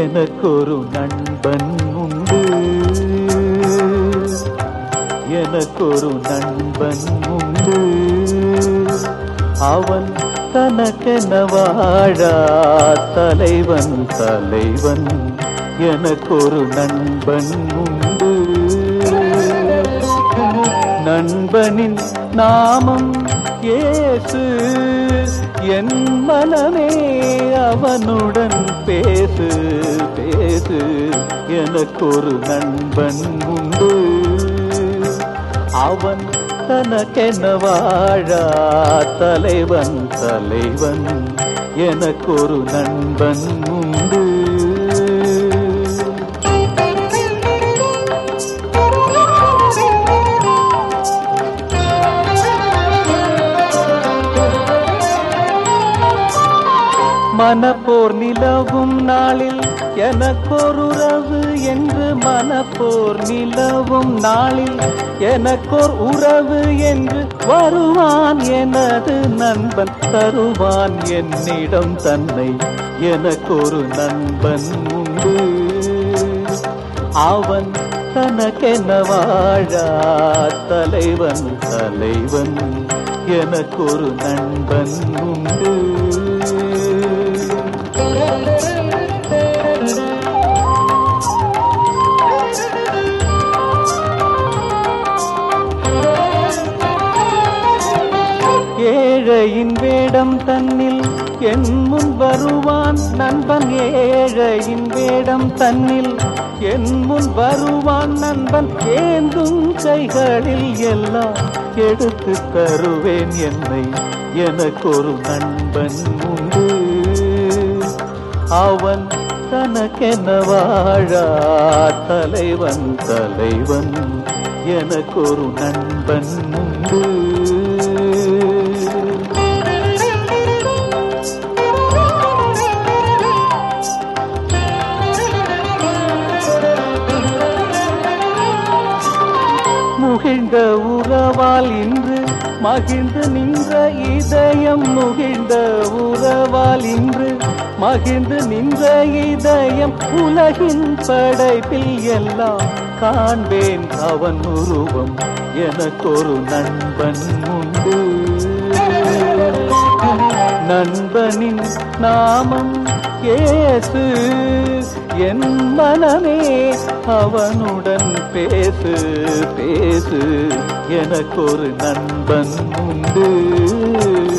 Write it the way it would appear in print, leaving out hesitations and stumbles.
எனக்கொரு நண்பன் உண்டு, எனக்கொரு நண்பன் உண்டு. அவன் தனக்கென வாழா தலைவன் தலைவன். எனக்கொரு நண்பன் உண்டு. நண்பனின் நாமம் இயேசு. என் மனமே அவனுடன் பேசு பேசு. எனக்கொரு நண்பன் உண்டு. அவன் தனக்கென வாழா தலைவன் தலைவன். எனக்கொரு நண்பன் உண்டு. மனப்போர் நிலவும் நாளில் எனக்கொருறவு என்று, மனப்போர் நிலவும் நாளில் எனக்கோர் உறவு என்று வருவான் எனது நண்பன், தருவான் என்னிடம் தன்னை. எனக்கொரு நண்பன் உண்டு. அவன் தனக்கென வாழா தலைவன் தலைவன். எனக்கொரு நண்பன் உண்டு. ஏழையின் வேடம் தன்னில் என் முன் வருவான் நண்பன். ஏழையின் வேடம் தன்னில் என் முன் வருவான் நண்பன். ஏந்தும் கைகளில் எல்லாம் எடுத்து தருவேன் என்னை. எனக்கொரு நண்பன் உண்டு. அவன் தனக்கென வாழா தலைவன் தலைவன். எனக்கொரு நண்பன் உண்டு. முகிழ்ந்த உறவால் இன்று மகிழ்ந்து நின்ற இதயம். முகிழ்ந்த உறவால் இன்று மகிழ்ந்து நின்ற இதயம். உலகின் படைப்பில் எல்லாம் காண்பேன் அவன் உருவம். எனக்கொரு நண்பன் உண்டு. நண்பனின் நாமம் இயேசு. என் மனமே அவனுடன் பேசு பேசு. எனக்கொரு நண்பன் உண்டு.